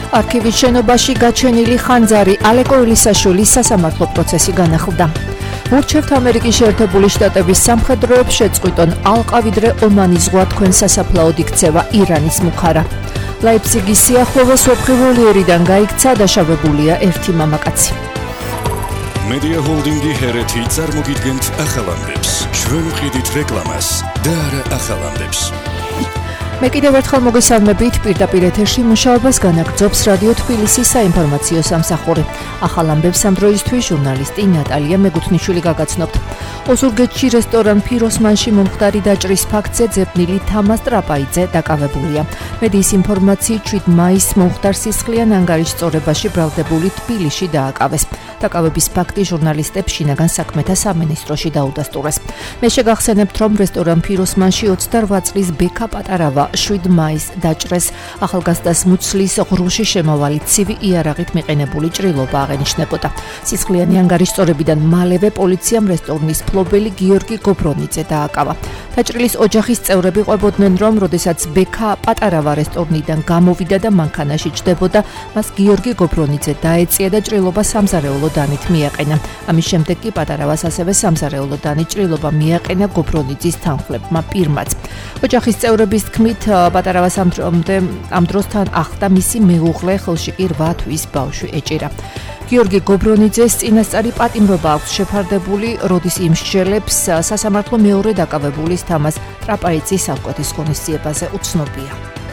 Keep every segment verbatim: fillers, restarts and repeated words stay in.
არქივის შენობაში გაჩენილი ხანძარი ალეკო ელისაშვილის სასამართლო პროცესი განახლდა. ურჩევთ ამერიკის შეერთებული შტატების სამხედროებს შეწყვიტონ ალყავიდრე ომანის ზღვა თქვენ სასაფლაოდ იქცევა ირანის მუხარა. ლაიფციგის სიახლოვეს ვეფხივალიერიდან გაიქცა დაშავებულია ერთი მამაკაცი. Media Holding-ი ჰერეთი წარმოგიდგენთ ახალამდებს. ჩვენ ვყიდით რეკლამას და არა ახალამდებს. მე კიდევ ერთხელ მოგესალმებით პირდაპირ ეთერში მუშაობას განაგრძობს რადიო თბილისის საინფორმაციო სამსახური. ახალამდებს ამ დროისთვის ჟურნალისტი ნატალია მეგუთნიშვილი გაგაცნობთ. ოზურგეთში რესტორან ფიროსმანში მომხდარი დაჭრის ფაქტზე ძებნილი თამაზ ტრაპაიძე დაკავებულია. მედიის ინფორმაციით შვიდ მაისს მომხდარ სისხლიან ანგარიშწორებაში ბრალდებული თბილისში დააკავეს. დაკავების ფაქტი ჟურნალისტებს შინაგან საქმეთა სამინისტროში დაუდასტურეს. მე შეგახსენებთ, რომ რესტორან ფიროსმანში ოცდარვა წლის ბექა პატარავა შვიდ მაისს დაჭრეს. ახალგაზრდას მუცლის ღრუში შემავალი ცივი იარაღით მიყენებული ჭრილობა აღენიშნებოდა. სისხლიანი ანგარიშწორებიდან მალევე პოლიციამ რესტორნის მფლობელი გიორგი გობრონიძე დააკავა. დაჭრილის ოჯახის წევრები ყვებოდნენ, რომ როდესაც ბექა პატარავა რესტორნიდან გამოვიდა და მანქანაში ჯდებოდა, მას გიორგი გობრონიძე დაეწია და ჭრილობა სამზარეულო დანით მიაყენა. ამის შემდეგ კი პატარავას ასევე სამზარეულო დანით ჭრილობა მიაყენა გობრონიძის თანხმლებმა პირმაც. ოჯახის წევრების თქმით, პატარავას ამ დროსთან ახლდა მისი მეუღლე, ხელში კი რვა თვის ბავშვი ეჭირა. გიორგი გობრონიძეს წინასწარი პატიმრობა აქვს შეფარდებული, როდის იმსჯელებს სასამართლო მეორე დაკავებულის თამაზ ტრაპაიძის აღკვეთის ღონისძიებაზე უცნობია.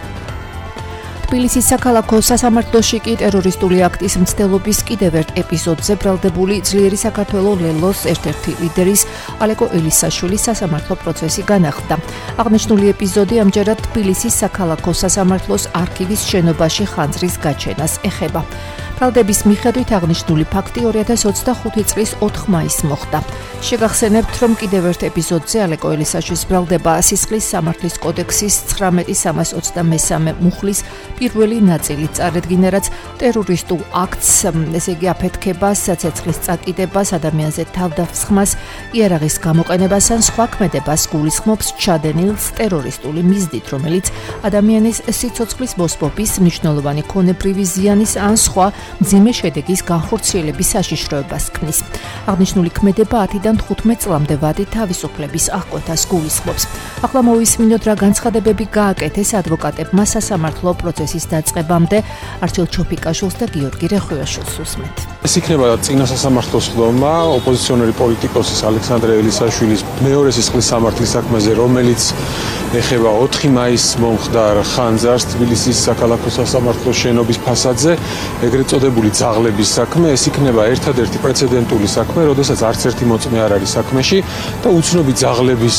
თბილისის საქალაქო სასამართლოში კი ტერორისტული აქტის მცდელობის კიდევ ერთ ეპიზოდზე ბრალდებული ძლიერი საქართველოს ლელოს ერთ-ერთი ლიდერის ალეკო ელისაშვილის სასამართლო პროცესი განახლდა. აღნიშნული ეპიზოდი ამჯერად თბილისის საქალაქო სასამართლოს არქივის შენობაში ხანძრის გაჩენას ეხება. ბრალდების მიხედვით აღნიშნული ფაქტი ორი ათას ოცდახუთი წლის ოთხ მაისს მოხდა. შეგახსენებთ, რომ კიდევ ერთ ეპიზოდზე ალეკო ელისაშვილის ბრალდება სისხლის სამართლის კოდექსის ცხრამეტი სამას ოცდამესამე მუხლის პირველი ნაწილი წარედგინა, რაც ტერორისტულ აქტს, ესე იგი აფეთქებას, ცეცხლის წაკიდებას, ადამიანზე თავდასხმას, იარაღის გამოყენებას ან სხვა ქმედებას გულისხმობს ჩადენილს ტერორისტული მიზნით, რომელიც ადამიანის სიცოცხლის მოსპობის, მნიშვნელოვანი ქონებრივი ზიანის ან სხვა მძიმე შედეგის განხორციელების საშიშროებას ქმნის. აღნიშნული ქმედება ათიდან თხუთმეტ წლამდე ვადი თავისუფლების აღკვეთას გულისხმობს. ახლა მოვისმინოთ, რა განცხადებები გააკეთეს ადვოკატებმა სასამართლო პროცესის დაწყებამდე. არჩილ ჩოფიკაშვილს და გიორგი რეხვიაშვილს უსმენთ. ეს იქნება წინა სასამართლოს ხდომა ოპოზიციონერი პოლიტიკოსის ალექსანდრე ელისაშვილის მეორე სისხლის სამართლის საქმეზე, რომელიც ეხება ოთხი მაისს მომხდარ ხანძარს თბილისის საქალაქო სასამართლოს შენობის ფასადზე, ეგრეთ წოდებული ძაღლების საქმე. ეს იქნება ერთადერთი პრეცედენტული საქმე, როდესაც არც ერთი მოწმე არ არის საქმეში და უცნობი ძაღლების,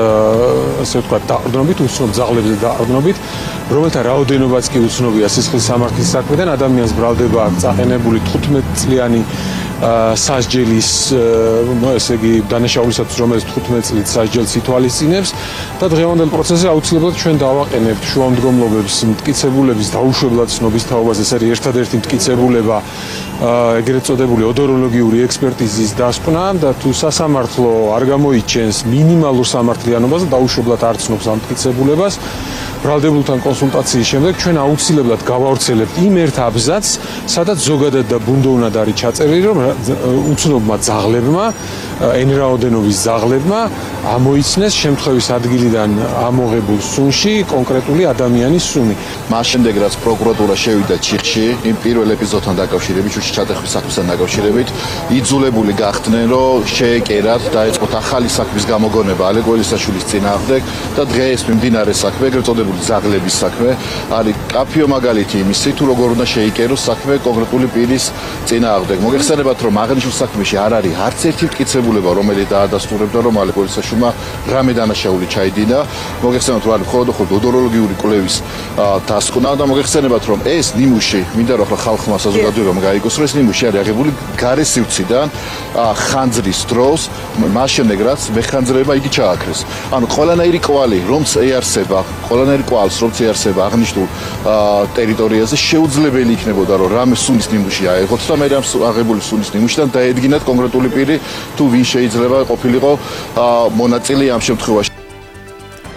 ასე ვთქვათ, დაყრდნობით, უცნობ ძაღლებზე დაყრდნობით, რომელთა რაოდენობაც კი უცნობია სისხლის სამართლის საქმედან, ადამიანს ბრალდება აქვს წაყენებული თხუთმეტ წლიანი სასჯელის, ესე იგი დანაშაულისათვის, რომელიც თხუთმეტ წლით სასჯელს ითვალისწინებს და დღევანდელ პროცესზე აუცილებლად ჩვენ დავაყენებთ შუამდგომლობებს მტკიცებულების დაუშვებლად ცნობის თაობაზე. ეს არის ერთადერთი მტკიცებულება ეგრეთ წოდებული ოდოროლოგიური ექსპერტიზის დასკვნა და თუ სასამართლო არ გამოიჩენს მინიმალურ სამართლიანობას და დაუშვებლად არ ცნობს ამ მტკიცებულებას, ბრალდებულთან კონსულტაციის შემდეგ ჩვენ აუცილებლად გავავრცელებთ იმ ერთ აბზაცს, სადაც ზოგადად და ბუნდოვნად არის ჩაწერილი, რომ უცნობმა ძაღლებმა, ენრაოდენობის ძაღლებმა ამოიცნეს შემთხვევის ადგილიდან ამოღებულ სუნში კონკრეტული ადამიანის სუნი. მას შემდეგ, რაც პროკურატურა შევიდა ჩიხში, იმ პირველ ეპიზოდთან დაკავშირებით, შუში ჩატეხვის საქმესთან დაკავშირებით, იძულებული გახდნენ, რომ შეეკერათ, დაეწყოთ ახალი საქმის გამოგონება ალეკო ელისაშვილის წინააღმდეგ და დღეს მიმდინარე საქმე, ეგრეთ წოდებული ძაღლების საქმე, არის კაფიო მაგალითი იმისი, თუ როგორ უნდა შეიკეროს საქმე კონკრეტული პირის წინააღმდეგ. მოგეხსენებათ, რომ აღნიშნულ საქმეში არ არის არც ერთი მტკიცებულება, რომელიც დაადასტურებდა, რომ ალეკო ელისაშვილმა რამე დანაშაული ჩაიდინა. მოგეხსენებათ, რომ არის მხოლოდ ოდოროლოგიური კვლევის დასკვნა და მოგეხსენებათ, რომ ეს ნიმუში, მინდა რომ ახლა ხალხმა საზოგადოებამ გაიგოს, რომ ეს ნიმუში არის აღებული გარესივციდან ხანძრის დროს, მას შემდეგ რაც მეხანძრება იგი ჩააქრეს. ანუ ყველანაირი კვალი, რომც ეარსება, ყველანაირი კვალს, რომც ეარსება აღნიშნულ ტერიტორიაზე, შეუძლებელი იქნებოდა, რომ რამე სუნის ნიმუში აეღოთ და მე ამ აღებული სუნის ნიმუშიდან დაედგინათ კონკრეტული პირი, თუ ვინ შეიძლება ყოფილიყო მონაწილე ამ შემთხვევაში.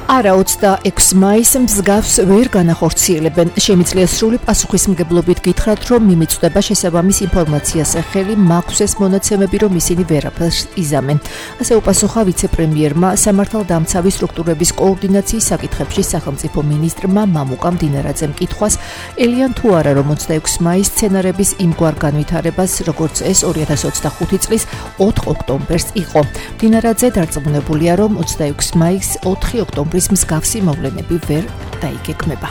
არა ოცდაექვსი მაისს მსგავს ვერ განახორციელებენ. Შემიძლია სრული პასუხისმგებლობით გითხრათ, რომ მიმიწვდება შესაბამის ინფორმაციას ხელი მაქვსეს მონაცემები, რომ ისინი ვერაფერს იზამენ. ასე უპასუხა ვიცე-პრემიერმა სამართალდამცავი სტრუქტურების კოორდინაციის საკითხებში სახელმწიფო მინისტრმა მამუკა მდინარაძემ კითხვას, ელიან თუ არა, რომ ოცდაექვსი მაისს სცენარების იმგვარ განვითარებას, როგორც ეს ორი ათას ოცდახუთი წლის ოთხ ოქტომბერს იყო. მდინარაძე დარწმუნებულია, რომ ოცდაექვსი მაისს ოთხი ოქტომბრის მსგავსი მოვლენები ვერ დაიგეგმება.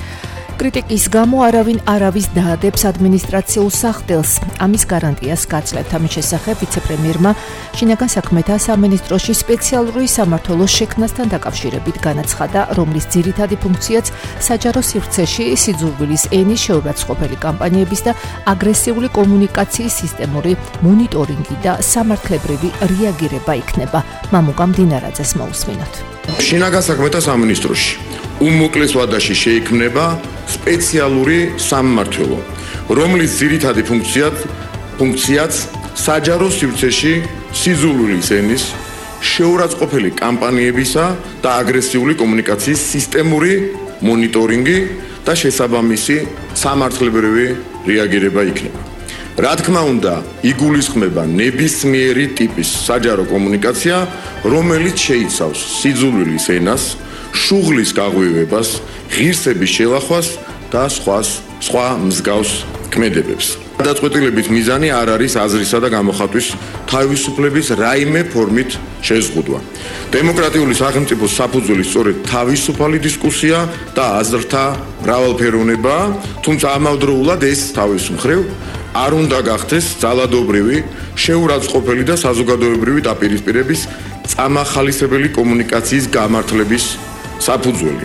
კრიტიკის გამო არავინ არავის დაადებს ადმინისტრაციულ სახდელს. ამის გარანტიას გაცლებთ. ამის შესახებ ვიცე-პრემიერმა შინაგან საქმეთა სამინისტროში სპეციალური სამმართველოს შექმნასთან დაკავშირებით განაცხადა, რომლის ძირითადი ფუნქციაც საჯარო სივრცეში სიძულვილის ენის შეურაცხყოფელი კამპანიების და აგრესიული კომუნიკაციის სისტემური მონიტორინგი და სამართლებრივი რეაგირება იქნება. მამუკა მდინარაძეს მოусმინოთ. შინაგან საქმეთა სამინისტროში უმოკლეს ვადაში შეიქმნება სპეციალური სამმართველო, რომლის ძირითადი ფუნქციაც ფუნქციაც საჯარო სივრცეში სიძულვილის ენის შეურაცხყოფელი კამპანიებისა და აგრესიული კომუნიკაციის სისტემური მონიტორინგი და შესაბამისი სამართლებრივი რეაგირება იქნება. რა თქმა უნდა, იგულისხმება ნებისმიერი ტიპის საჯარო კომუნიკაცია, რომელიც შეიცავს სიძულვილის ენას, შუღლის გაღვივებას, ღირსების შელახვას და სხვა სხვა მსგავს ქმედებებს. გადაწყვეტილებით მიზანი არ არის აზრისა და გამოხატვის თავისუფლების რაიმე ფორმით შეზღუდვა. დემოკრატიული სახელმწიფოს საფუძველი სწორედ თავისუფალი დისკუსია და აზრთა მრავალფეროვნება, თუმცა ამავდროულად ეს თავის მხრივ არ უნდა გახდეს ძალადობრივი, შეურაცხყოფელი და საზოგადოებრივი დაპირისპირების წამახალისებელი კომუნიკაციის გამართლების საფუძველი.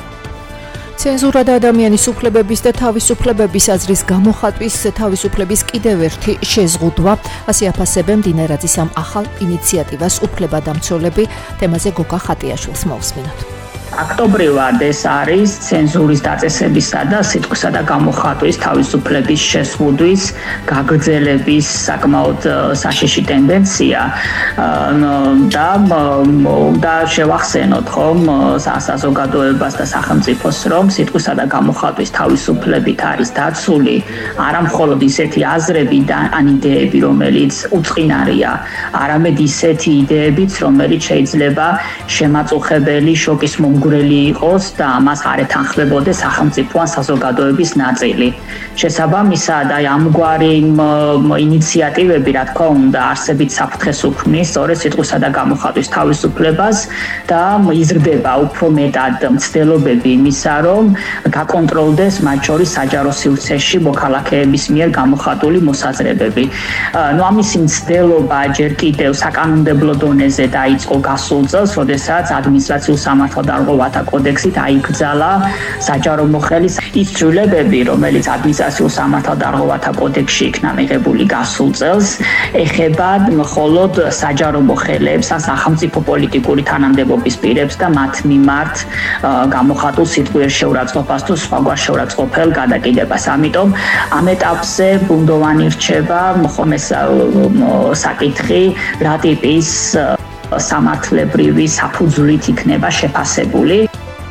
ცენზურა და ადამიანის უფლებების და თავისუფლებების აზრის გამოხატვის თავისუფლების კიდევ ერთი შეზღუდვა, ასე აფასებენ მდინარაძის ამ ახალ ინიციატივას უფლებადამცველები. თემაზე გოგა ხატიაშვილს მოусმინოთ. აქტობრივად ეს არის ცენზურის დაწესებისა და სიტყვისა და გამოხატვის თავისუფლების შეზღუდვის გაგრძელების საკმაოდ საშიში ტენდენცია და და შევახსენოთ ხომ საზოგადოებას და სახელმწიფოს, რომ სიტყვისა და გამოხატვის თავისუფლებით არის დაცული არა მხოლოდ ისეთი აზრები და ან იდეები, რომელიც უწყინარია, არამედ ისეთი იდეებიც, რომელიც შეიძლება შემაწუხებელი შოკის მომგვრელი იყოს და მას არ ეთანხმებოდეს სახელმწიფო ან საზოგადოების ნაწილი. შესაბამისად, აი ამგვარი ინიციატივები, რა თქმა უნდა, არსებით საფრთხეს უქმნის სწორედ სიტყვისა და გამოხატვის თავისუფლებას და იზრდება უფრო მეტად მცდელობები იმისა, რომ გაკონტროლდეს მათ შორის საჯარო სივრცეში მოქალაქეების მიერ გამოხატული მოსაზრებები. ნუ ამისი მცდელობა ჯერ კიდევ საკანონმდებლო დონეზე დაიწყო გასულ წელს, როდესაც ადმინისტრაციულ სამართალდამცავთა კოდექსით აიკრძალა საჯარო მოხელის ის ცვლილებები, რომელიც ადმინისტრაციულ სამართალდამცავთა კოდექსში იქნა მიღებული გასულ წელს, ეხება მხოლოდ საჯარო მოხელეებს, ან სახელმწიფო პოლიტიკური თანამდებობის პირებს და მათ მიმართ გამოხატულ სიტყვის შეურაცხყოფას თუ სხვაგვარ შეურაცხყოფელ გადაკიდებას. ამიტომ ამ ეტაპზე ბუნდოვანი რჩება მხოლოდ საკითხი, რა ტიპის სამართლებრივი საფუძვლით იქნება შეფასებული.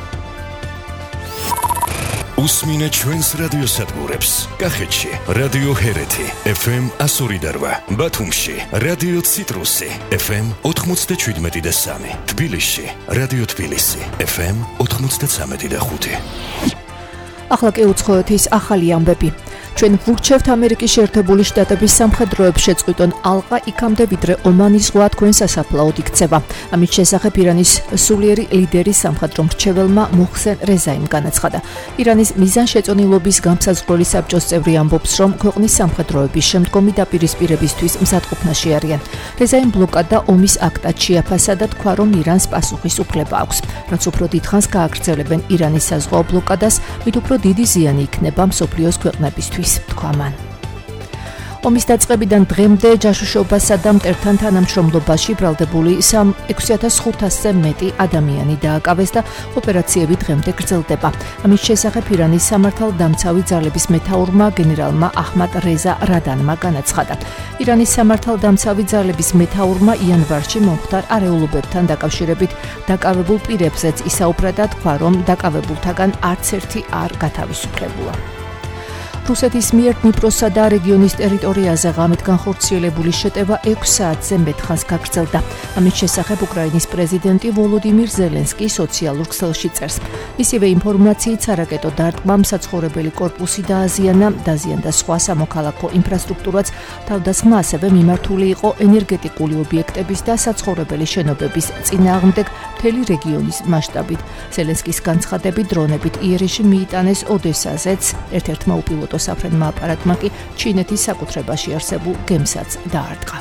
უსმინეთ ჩვენს რადიოსადგურებს. კახეთში რადიო ჰერეთი ეფ ემ εκατო ორი და რვა, ბათუმში რადიო ციტრუსი ეფ ემ ოთხმოცდაშვიდმეტი და სამი, თბილისში რადიო თბილისი ეფ ემ ოთხმოცდაცამეტი და ხუთი. ახლა კი უცხოეთის ახალი ამბები. ჩვენ ვურჩევთ ამერიკის შეერთებული შტატების სამხედროებს შეწყვიტონ ალყა იქამდე, ვიდრე ომანის ზღვა თქვენ სასაფლაოდ იქცევა. ამის შესახებ ირანის სულიერი ლიდერის სამხედრო მრჩეველმა მოხსენ რეზაიმ განაცხადა. ირანის მიზანშეწონილობის გამსაზღვრელი საბჭოს წევრი ამბობს, რომ ქვეყნის სამხედროების შემდგომი დაპირისპირებისთვის მზადყოფნაში არიან. რეზაიმ ბლოკადა ომის აქტად შეაფასა და თქვა, რომ ირანს პასუხის უფლება აქვს. რაც უფრო დიდხანს გააგრძელებენ ირანის საზღვაო ბლოკადას, მით უფრო დიდი ზიანი იქნება მსოფლიოს ქვეყნებისთვის. თქვა მან. ომის დაწყებიდან დღემდე ჯაშუშობასა და მტერთან თანამშრომლობაში ბრალდებული ექვსი ათას ხუთასზე მეტი ადამიანი დააკავეს და ოპერაციები დღემდე გრძელდება. ამის შესახებ ირანის სამართალდამცავი ძალების მეთაურმა გენერალმა აჰმად რეზა რადანმა განაცხადა. ირანის სამართალდამცავი ძალების მეთაურმა იანვარში მომხდარ არეულობებთან დაკავშირებით დაკავებულ პირებზეც ისაუბრა და თქვა, რომ დაკავებულთაგან არც ერთი არ გათავისუფლებულა. რუსეთის მიერ დნიპროსა და რეგიონის ტერიტორიაზე ღამით განხორციელებული შეტევა ექვს საათზე მეტ ხანს გაგრძელდა. ამის შესახებ უკრაინის პრეზიდენტი ვოლოდიმირ ზელენსკი სოციალურ ქსელში წერს. ისივე ინფორმაციით სარაკეტო დარტყმამ საცხოვრებელი კორპუსი დააზიანა, დაზიანდა სხვა სამოქალაქო ინფრასტრუქტურაც, თავდასხმა ასევე მიმართული იყო ენერგეტიკული ობიექტების და საცხოვრებელი შენობების წინააღმდეგ მთელი რეგიონის მასშტაბით. ზელენსკის განცხადებით დრონებით იერეში მიიტანეს ოდესაზეც, ერთ-ერთმა უპილოტო საფრენმა აპარატმა კი ჩინეთის საკუთრებაში არსებულ გემსაც დაარტყა.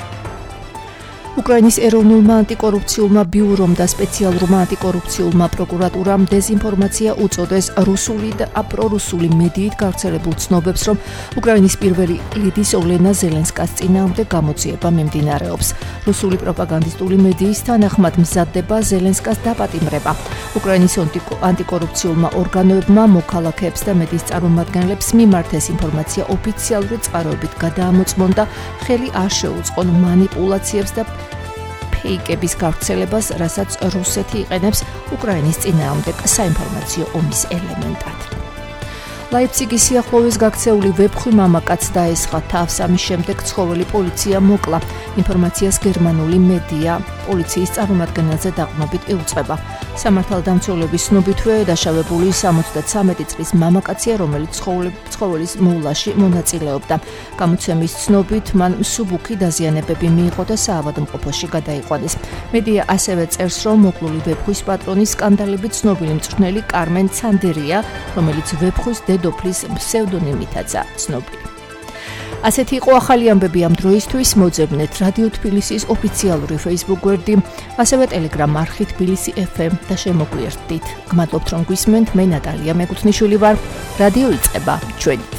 უკრაინის ეროვნულმა ანტიკორუფციულმა ბიურომ და სპეციალურმა ანტიკორუფციულმა პროკურატურამ დეზინფორმაცია უწოდეს რუსული და პრორუსული მედიით გავრცელებულ ცნობებს, რომ უკრაინის პირველი ლიდის ოლენა ზელენსკას წინააღმდეგ გამოძიება მიმდინარეობს. რუსული პროპაგანდისტული მედიის თანახმად მზადდება ზელენსკას დაპატიმრება. უკრაინის ანტიკორუფციულმა ორგანოებმა მოქალაქეებს და მედიის წარმომადგენლებს მიმართ ეს ინფორმაცია ოფიციალური წყაროებით გადაამოწმონ და ხელი არ შეუწყონ მანიპულაციებს და ფეიკების გავრცელებას, რასაც რუსეთი იყენებს უკრაინის წინააღმდეგ საინფორმაციო ომის ელემენტად. ლაიფციგის სიახლოვეს გაქცეული ვეფხვი მამაკაც დაესხა თავს, ამის შემდეგ ცხოველი პოლიცია მოკლა. ინფორმაციას გერმანული მედია პოლიციის წარმომადგენელზე დაყრდნობით იუწყება. სამართალდამცველების ცნობითვე დაშავებული სამოცდათსამეტი წლის მამაკაცია, რომელიც ცხოველის მოვლაში მონაწილეობდა. გამოცემის ცნობით მან მსუბუქი დაზიანებები მიიღო და საავადმყოფოში გადაიყვანეს. მედია ასევე წერს, რომ მოკლული ვეფხვის პატრონი სკანდალებით ცნობილი მწვრთნელი კარმენ ცანდერია, რომელიც ვეფხვის დედოფლის ფსევდონიმითაცაა ცნობილი. ასეთი იყო ახალი ამბები ამ დროისთვის. მოძებნეთ რადიო თბილისის ოფიციალური Facebook გვერდი, ასევე Telegram არხი თბილისი ეფ ემ და შემოგვიერთდით. გმადლობთ რომ გვისმენთ, მე ნატალია მეკუთვნიშვილი ვარ. რადიო იწყება ჩვენით.